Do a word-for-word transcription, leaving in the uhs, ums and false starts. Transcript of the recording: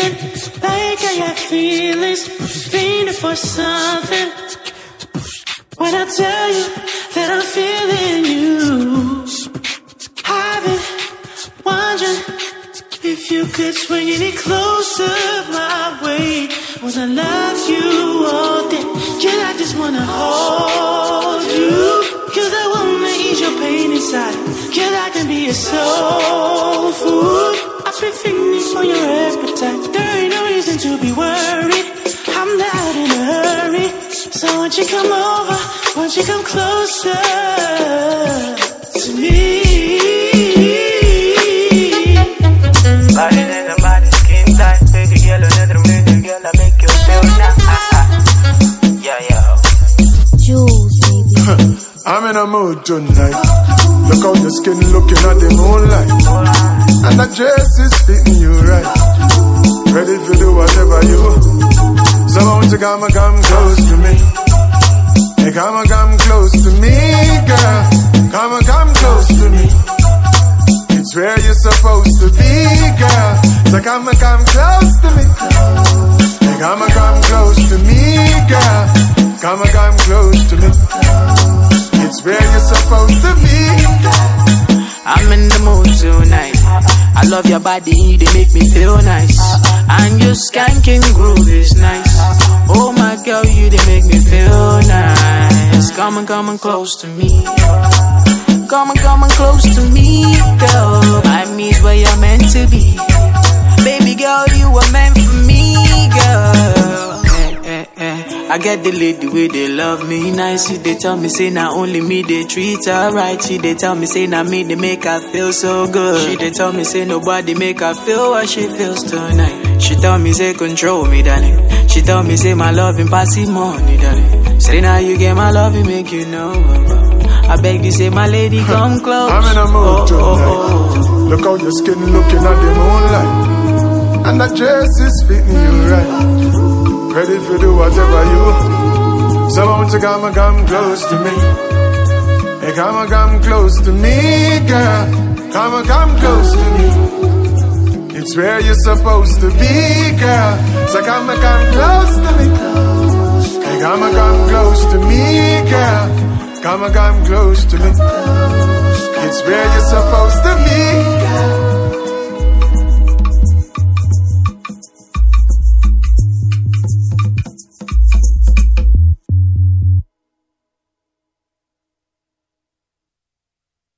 feeling like I got feelings, fiending for something. When I tell you that I'm feeling you, I've been wondering if you could swing any closer my way. Wanna love you all day, girl, I just wanna hold you, cause I wanna ease your pain inside. Girl, I can be a soul food. I've been feeling for your appetite. There ain't no reason to be worried, I'm not in a hurry. So won't you come over, won't you come closer to me? Body in the body, skin tight, baby girl, another minute, girl, I make you feel now. Yeah, yeah. Jules, baby. I'm in a mood tonight. Look how your skin looking at the moonlight, and that dress is fitting you right. Ready to do whatever you want. So won't you come, come close to me? Hey, come, come close to me, girl. Come, come close to me. It's where you're supposed to be, girl. So come, come close to me. Hey, come, come close to me, girl. Come, come close to me. It's where you're supposed to be. I'm in the mood tonight. I love your body, they make me feel nice. And your skanking groove is nice. Oh my girl, you they make me feel nice. Come on, come on close to me. Come on, come on close to me, girl. I me's where you're meant to be. Baby girl, you were meant for me, girl. Eh, eh, eh. I get the lady way they love me nice. She they tell me say not only me they treat her right. She they tell me say not me they make her feel so good. She they tell me say nobody make her feel what she feels tonight. She tell me say control me, darling. She tell me say my loving passing money, darling. Say now you get my loving make you know. I beg you say my lady come close. I'm in a mood oh, tonight. oh, oh. Look how your skin looking at the moonlight, and that dress is fitting you right. Ready to do whatever you want. So won't you come and come close to me? Hey, come and come close to me, girl. Come and come close to me. It's where you're supposed to be, girl. So come and come close to me. Hey, come and come close to me, girl. Come and come close to me.